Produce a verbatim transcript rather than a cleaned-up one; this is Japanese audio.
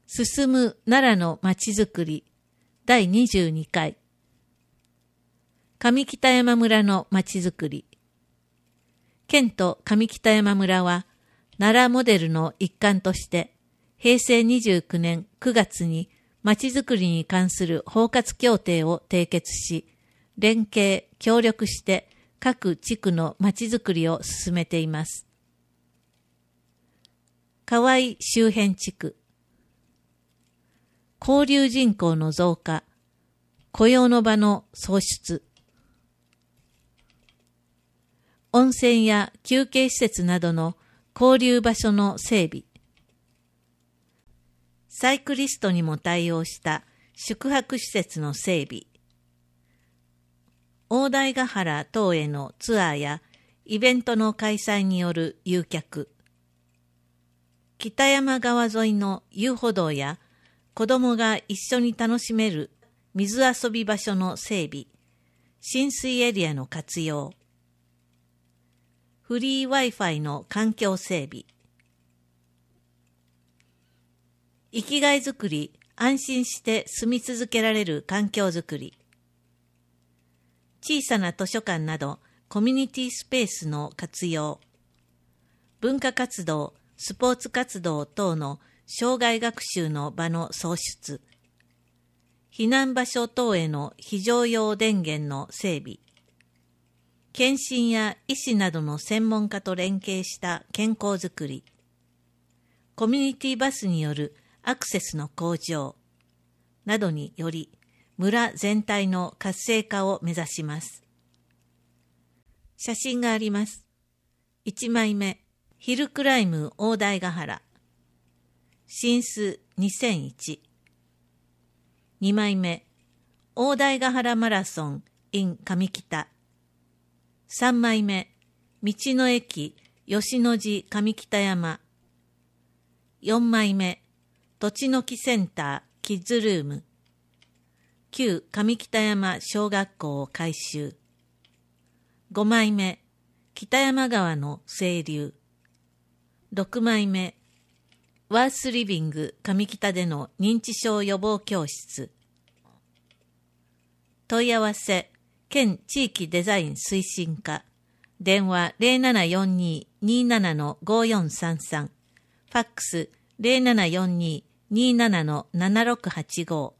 進む奈良のまちづくりだいにじゅうにかい。上北山村のまちづくり。県と上北山村は奈良モデルの一環としてへいせいにじゅうきゅうねんくがつにまちづくりに関する包括協定を締結し、連携・協力して各地区のまちづくりを進めています。河合周辺地区。交流人口の増加、雇用の場の創出。温泉や休憩施設などの交流場所の整備。サイクリストにも対応した宿泊施設の整備。大台ヶ原等へのツアーやイベントの開催による誘客。北山川沿いの遊歩道や子どもが一緒に楽しめる水遊び場所の整備、浸水エリアの活用。フリー Wi-Fi の環境整備。生きがいづくり、安心して住み続けられる環境づくり。小さな図書館などコミュニティスペースの活用。文化活動、スポーツ活動等の生涯学習の場の創出。避難場所等への非常用電源の整備。検診や医師などの専門家と連携した健康づくり。コミュニティバスによるアクセスの向上などにより村全体の活性化を目指します。写真があります。いちまいめ、ヒルクライム大台ヶ原新巣にせんいち。にまいめ、大台ヶ原マラソン in 上北。さんまいめ、道の駅吉野寺上北山。よんまいめ、土地の木センターキッズルーム。旧上北山小学校を改修。ごまいめ、北山川の清流。ろくまいめ、ワースリビング上北での認知症予防教室。問い合わせ、県地域デザイン推進課。電話 ゼロななよんに にーなな ごよんさんさん。ファックス ゼロななよんに にーなな ななろくはちご。